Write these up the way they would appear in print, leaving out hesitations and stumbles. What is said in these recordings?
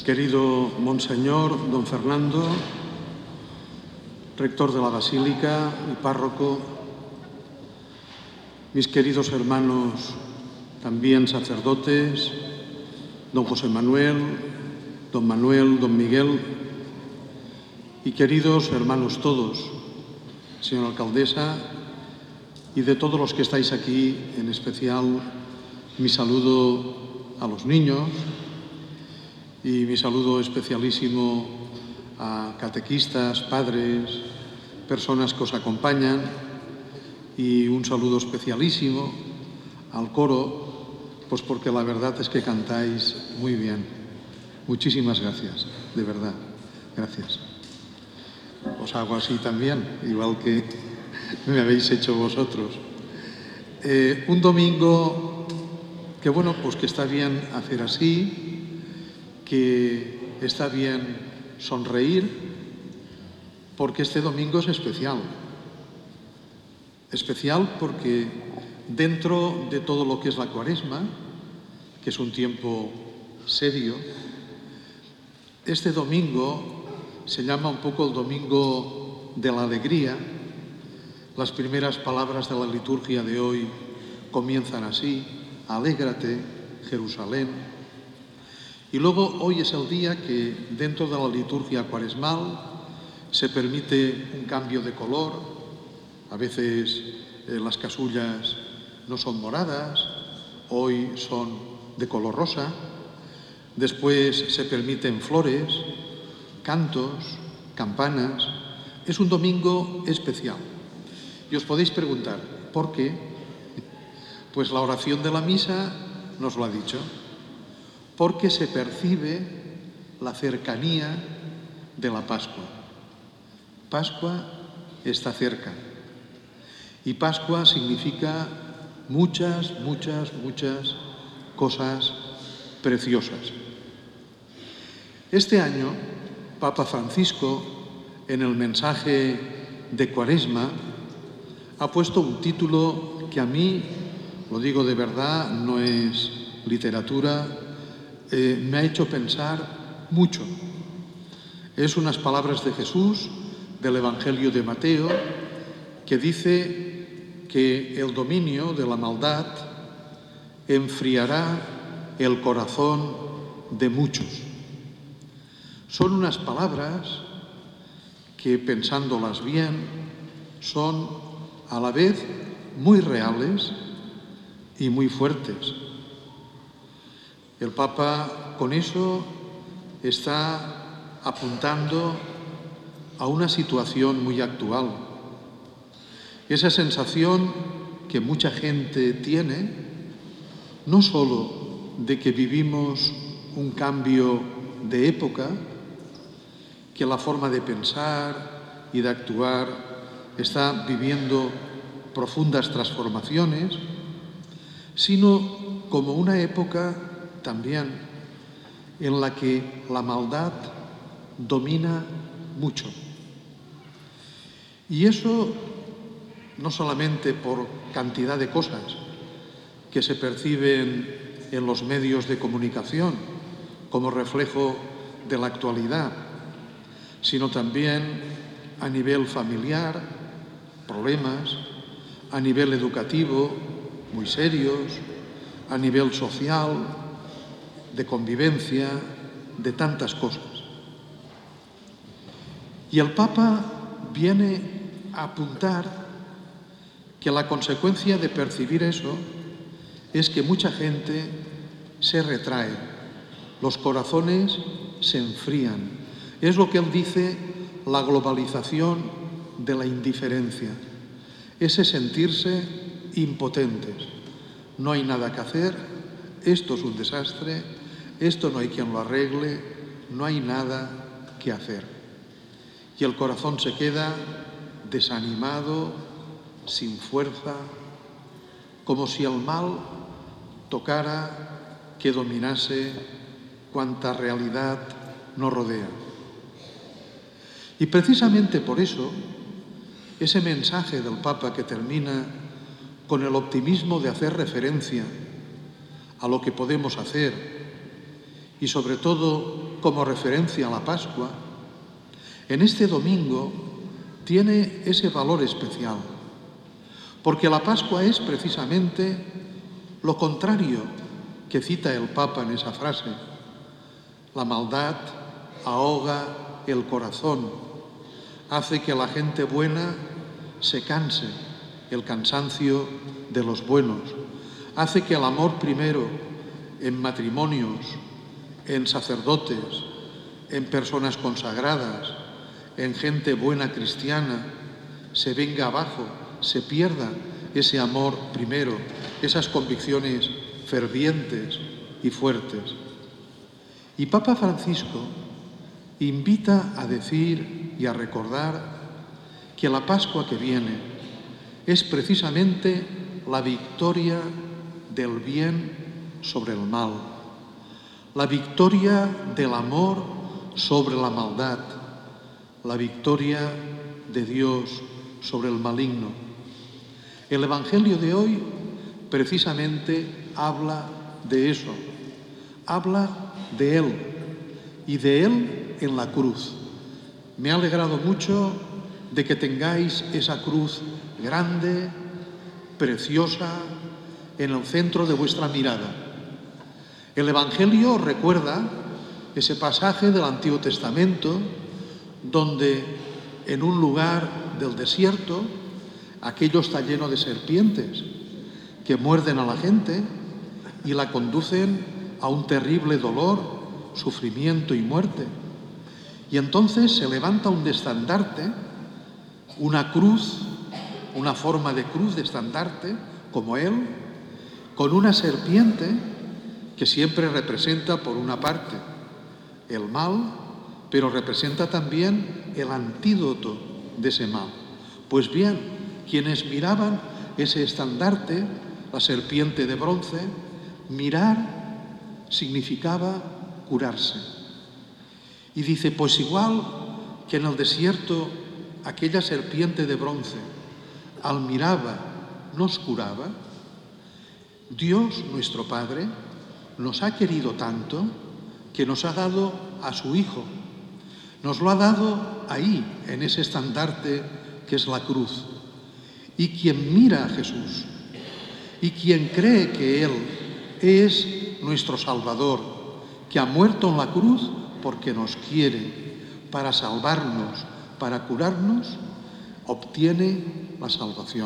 Querido Monseñor don Fernando, rector de la Basílica y párroco, mis queridos hermanos también sacerdotes, don José Manuel, don Miguel, y queridos hermanos todos, señora alcaldesa, y de todos los que estáis aquí, en especial mi saludo a los niños y mi saludo especialísimo a catequistas, padres, personas que os acompañan, y un saludo especialísimo al coro, pues porque la verdad es que cantáis muy bien. Muchísimas gracias, de verdad, gracias. Os hago así también, igual que me habéis hecho vosotros. Un domingo que, bueno, pues que está bien hacer así, que está bien sonreír, porque este domingo es especial. Especial porque dentro de todo lo que es la Cuaresma, que es un tiempo serio, este domingo se llama un poco el domingo de la alegría. Las primeras palabras de la liturgia de hoy comienzan así: alégrate, Jerusalén. Y luego hoy es el día que dentro de la liturgia cuaresmal se permite un cambio de color. A veces las casullas no son moradas, hoy son de color rosa. Después se permiten flores, cantos, campanas. Es un domingo especial. Y os podéis preguntar, ¿por qué? Pues la oración de la misa nos lo ha dicho. Porque se percibe la cercanía de la Pascua. Pascua está cerca. Y Pascua significa muchas cosas preciosas. Este año, Papa Francisco, en el mensaje de Cuaresma, ha puesto un título que a mí, lo digo de verdad, no es literatura, me ha hecho pensar mucho. Es unas palabras de Jesús del Evangelio de Mateo, que dice que el dominio de la maldad enfriará el corazón de muchos. Son unas palabras que, pensándolas bien, son a la vez muy reales y muy fuertes. El Papa con eso está apuntando a una situación muy actual. Esa sensación que mucha gente tiene, no solo de que vivimos un cambio de época, que la forma de pensar y de actuar está viviendo profundas transformaciones, sino como una época también en la que la maldad domina mucho. Y eso no solamente por cantidad de cosas que se perciben en los medios de comunicación como reflejo de la actualidad, sino también a nivel familiar, problemas, a nivel educativo, muy serios, a nivel social, de convivencia, de tantas cosas. Y el Papa viene a apuntar que la consecuencia de percibir eso es que mucha gente se retrae, los corazones se enfrían. Es lo que él dice, la globalización de la indiferencia, ese sentirse impotentes. No hay nada que hacer, esto es un desastre, esto no hay quien lo arregle, no hay nada que hacer. Y el corazón se queda desanimado, sin fuerza, como si el mal tocara que dominase cuanta realidad nos rodea. Y precisamente por eso, ese mensaje del Papa que termina con el optimismo de hacer referencia a lo que podemos hacer y sobre todo como referencia a la Pascua, en este domingo tiene ese valor especial, porque la Pascua es precisamente lo contrario que cita el Papa en esa frase. La maldad ahoga el corazón, hace que la gente buena se canse, el cansancio de los buenos, hace que el amor primero en matrimonios, en sacerdotes, en personas consagradas, en gente buena cristiana, se venga abajo, se pierda ese amor primero, esas convicciones fervientes y fuertes. Y Papa Francisco invita a decir y a recordar que la Pascua que viene es precisamente la victoria del bien sobre el mal, la victoria del amor sobre la maldad, la victoria de Dios sobre el maligno. El Evangelio de hoy precisamente habla de eso, habla de Él y de Él en la cruz. Me ha alegrado mucho de que tengáis esa cruz grande, preciosa, en el centro de vuestra mirada. El Evangelio recuerda ese pasaje del Antiguo Testamento donde en un lugar del desierto aquello está lleno de serpientes que muerden a la gente y la conducen a un terrible dolor, sufrimiento y muerte. Y entonces se levanta un estandarte, una cruz, una forma de cruz de estandarte, como él, con una serpiente que siempre representa, por una parte, el mal, pero representa también el antídoto de ese mal. Pues bien, quienes miraban ese estandarte, la serpiente de bronce, mirar significaba curarse. Y dice, pues igual que en el desierto aquella serpiente de bronce, al miraba, nos curaba, Dios, nuestro Padre, nos ha querido tanto que nos ha dado a su Hijo. Nos lo ha dado ahí, en ese estandarte que es la cruz. Y quien mira a Jesús y quien cree que Él es nuestro Salvador, que ha muerto en la cruz porque nos quiere, para salvarnos, para curarnos, obtiene la salvación.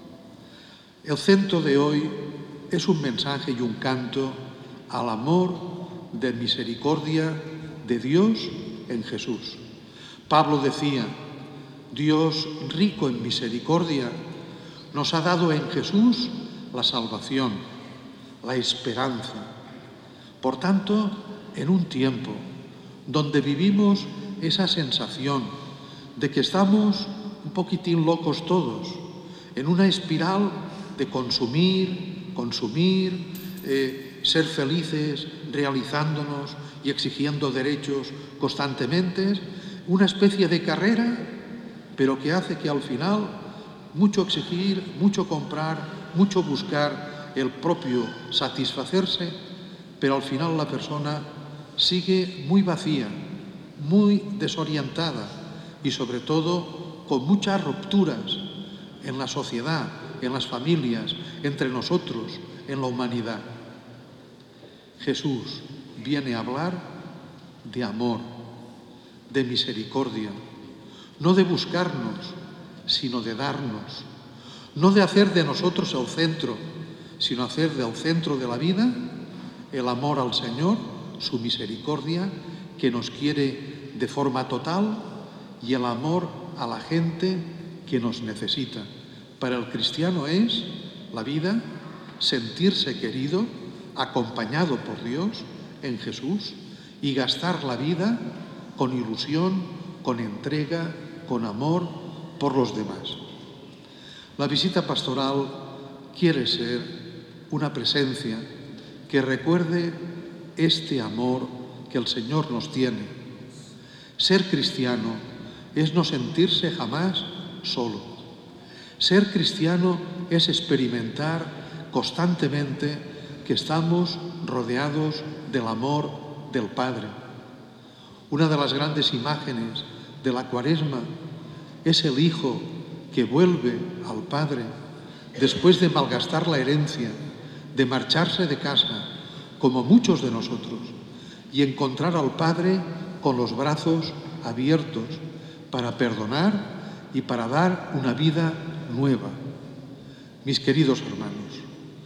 El centro de hoy es un mensaje y un canto al amor de misericordia de Dios en Jesús. Pablo decía, Dios rico en misericordia nos ha dado en Jesús la salvación, la esperanza. Por tanto, en un tiempo donde vivimos esa sensación de que estamos un poquitín locos todos, en una espiral de consumir, ser felices, realizándonos y exigiendo derechos constantemente, una especie de carrera, pero que hace que al final mucho exigir, mucho comprar, mucho buscar el propio satisfacerse, pero al final la persona sigue muy vacía, muy desorientada y sobre todo con muchas rupturas en la sociedad, en las familias, entre nosotros, en la humanidad. Jesús viene a hablar de amor, de misericordia, no de buscarnos, sino de darnos, no de hacer de nosotros el centro, sino hacer del centro de la vida el amor al Señor, su misericordia, que nos quiere de forma total, y el amor a la gente que nos necesita. Para el cristiano es la vida sentirse querido, acompañado por Dios en Jesús y gastar la vida con ilusión, con entrega, con amor por los demás. La visita pastoral quiere ser una presencia que recuerde este amor que el Señor nos tiene. Ser cristiano es no sentirse jamás solo. Ser cristiano es experimentar constantemente que estamos rodeados del amor del Padre. Una de las grandes imágenes de la Cuaresma es el Hijo que vuelve al Padre después de malgastar la herencia, de marcharse de casa, como muchos de nosotros, y encontrar al Padre con los brazos abiertos para perdonar y para dar una vida nueva. Mis queridos hermanos,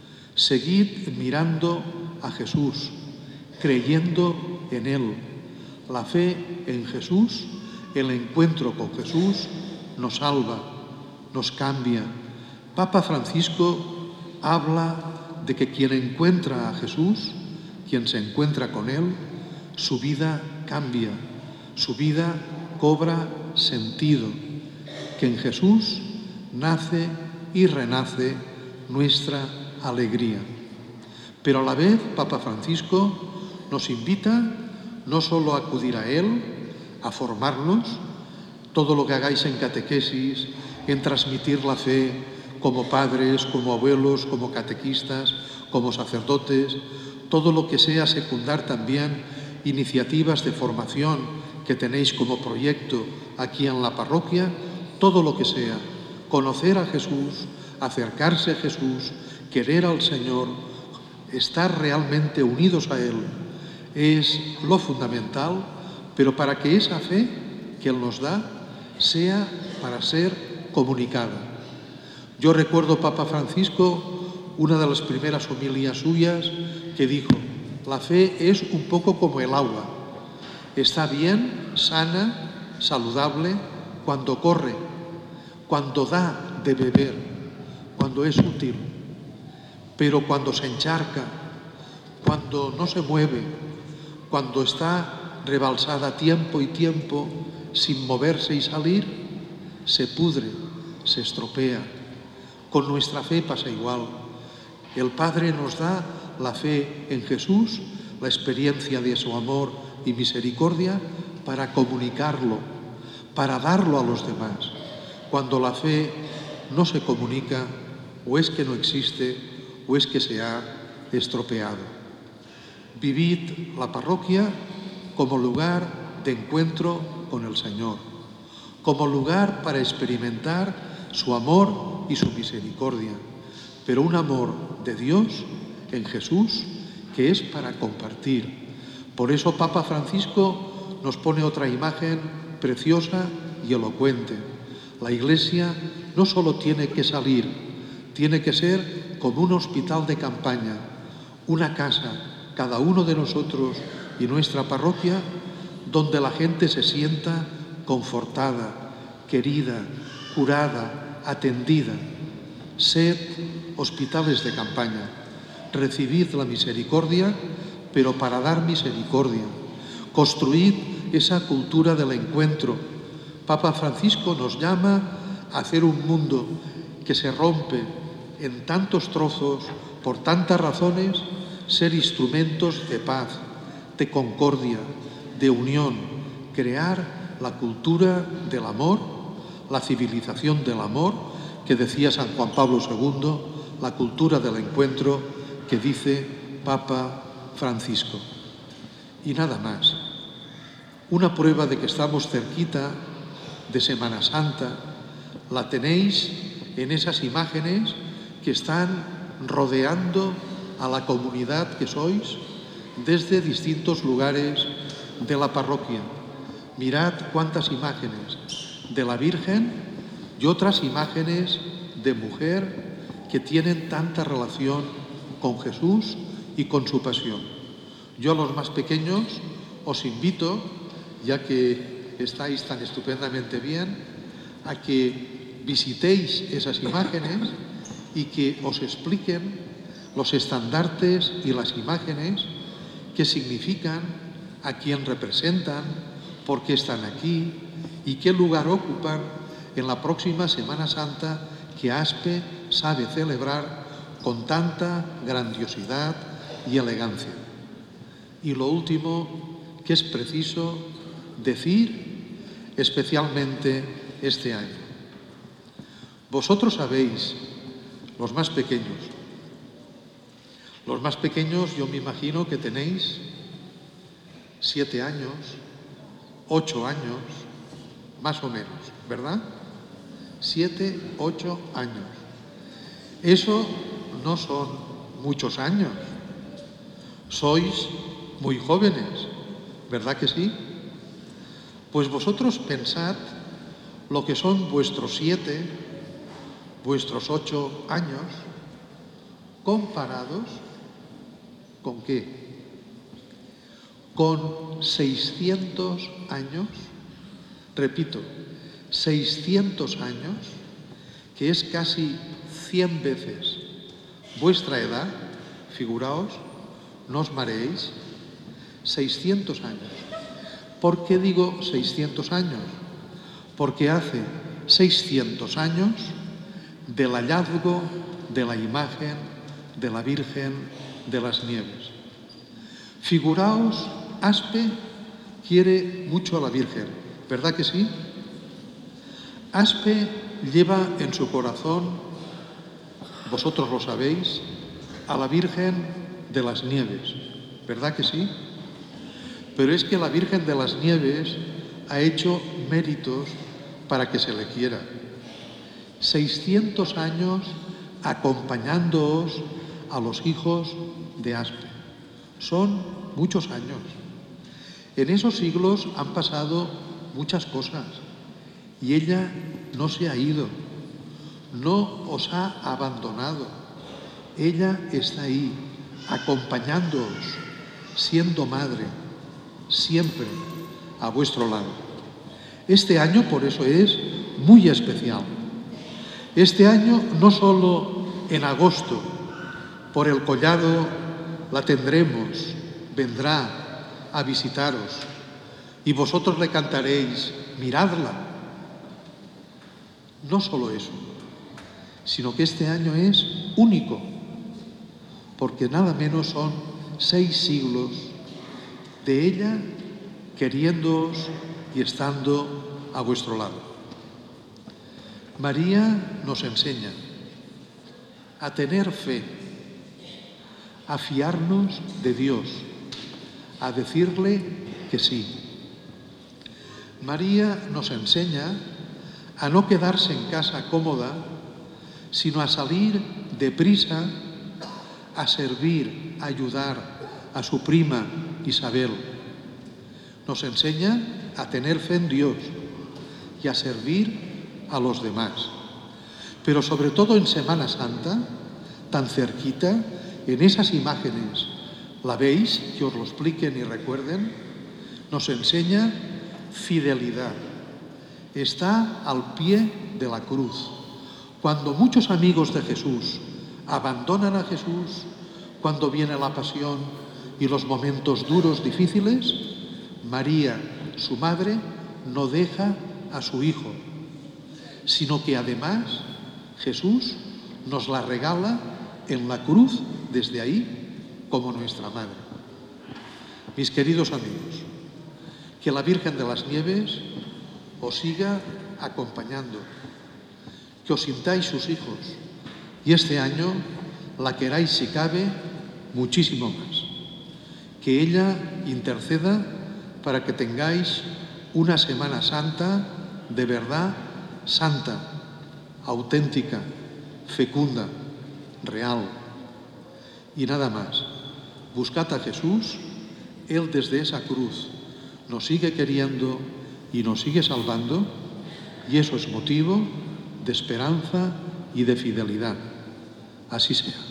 seguid mirando a Jesús, creyendo en Él. La fe en Jesús, el encuentro con Jesús, nos salva, nos cambia. Papa Francisco habla de que quien encuentra a Jesús, quien se encuentra con Él, su vida cambia, su vida cobra sentido, que en Jesús nace y renace nuestra alegría. Pero a la vez, Papa Francisco nos invita no solo a acudir a Él, a formarnos, todo lo que hagáis en catequesis, en transmitir la fe como padres, como abuelos, como catequistas, como sacerdotes, todo lo que sea secundar también iniciativas de formación que tenéis como proyecto aquí en la parroquia, todo lo que sea, conocer a Jesús, acercarse a Jesús, querer al Señor, estar realmente unidos a Él, es lo fundamental, pero para que esa fe que Él nos da sea para ser comunicada. Yo recuerdo Papa Francisco, una de las primeras homilías suyas, que dijo: la fe es un poco como el agua, está bien, sana, saludable, cuando corre, cuando da de beber, cuando es útil, pero cuando se encharca, cuando no se mueve, cuando está rebalsada tiempo y tiempo, sin moverse y salir, se pudre, se estropea. Con nuestra fe pasa igual. El Padre nos da la fe en Jesús, la experiencia de su amor y misericordia para comunicarlo, para darlo a los demás. Cuando la fe no se comunica, o es que no existe, o es que se ha estropeado. Vivid la parroquia como lugar de encuentro con el Señor, como lugar para experimentar su amor y su misericordia, pero un amor de Dios en Jesús que es para compartir. Por eso Papa Francisco nos pone otra imagen preciosa y elocuente. La Iglesia no solo tiene que salir, tiene que ser como un hospital de campaña, una casa, cada uno de nosotros y nuestra parroquia, donde la gente se sienta confortada, querida, curada, atendida. Sed hospitales de campaña, recibid la misericordia, pero para dar misericordia. Construid esa cultura del encuentro. Papa Francisco nos llama a hacer un mundo que se rompe en tantos trozos, por tantas razones, ser instrumentos de paz, de concordia, de unión, crear la cultura del amor, la civilización del amor, que decía San Juan Pablo II, la cultura del encuentro que dice Papa Francisco. Y nada más. Una prueba de que estamos cerquita de Semana Santa la tenéis en esas imágenes que están rodeando a la comunidad que sois desde distintos lugares de la parroquia. Mirad cuántas imágenes de la Virgen y otras imágenes de mujer que tienen tanta relación con Jesús y con su pasión. Yo a los más pequeños os invito, ya que estáis tan estupendamente bien, a que visitéis esas imágenes y que os expliquen los estandartes y las imágenes, qué significan, a quién representan, por qué están aquí y qué lugar ocupan en la próxima Semana Santa que ASPE sabe celebrar con tanta grandiosidad y elegancia. Y lo último que es preciso decir, especialmente este año. Vosotros sabéis, los más pequeños yo me imagino que tenéis 7 años, 8 años, más o menos, ¿verdad? 7, 8 años. Eso no son muchos años. Sois muy jóvenes, ¿verdad que sí? Pues vosotros pensad lo que son vuestros 7, vuestros 8 años, comparados ¿con qué? Con 600 años, repito, 600 años, que es casi 100 veces vuestra edad, figuraos, no os mareéis, 600 años. ¿Por qué digo 600 años? Porque hace 600 años del hallazgo de la imagen de la Virgen de las Nieves. Figuraos, Aspe quiere mucho a la Virgen, ¿verdad que sí? Aspe lleva en su corazón, vosotros lo sabéis, a la Virgen de las Nieves, ¿verdad que sí? Pero es que la Virgen de las Nieves ha hecho méritos para que se le quiera. 600 años acompañándoos a los hijos de Aspe. Son muchos años. En esos siglos han pasado muchas cosas y ella no se ha ido, no os ha abandonado. Ella está ahí, acompañándoos, siendo madre, siempre a vuestro lado. Este año, por eso, es muy especial. Este año, no solo en agosto, por el collado la tendremos, vendrá a visitaros y vosotros le cantaréis, miradla. No solo eso, sino que este año es único, porque nada menos son 6 siglos de ella queriéndoos y estando a vuestro lado. María nos enseña a tener fe, a fiarnos de Dios, a decirle que sí. María nos enseña a no quedarse en casa cómoda, sino a salir deprisa, a servir, a ayudar a su prima Isabel. Nos enseña a tener fe en Dios y a servir a los demás. Pero sobre todo en Semana Santa, tan cerquita, en esas imágenes, ¿la veis? Que os lo expliquen y recuerden. Nos enseña fidelidad. Está al pie de la cruz. Cuando muchos amigos de Jesús abandonan a Jesús, cuando viene la pasión y los momentos duros, difíciles, María, su madre, no deja a su hijo, sino que además Jesús nos la regala en la cruz desde ahí como nuestra madre. Mis queridos amigos, que la Virgen de las Nieves os siga acompañando, que os sintáis sus hijos y este año la queráis, si cabe, muchísimo más. Que ella interceda para que tengáis una Semana Santa de verdad santa, auténtica, fecunda, real. Y nada más. Buscad a Jesús, Él desde esa cruz nos sigue queriendo y nos sigue salvando, y eso es motivo de esperanza y de fidelidad. Así sea.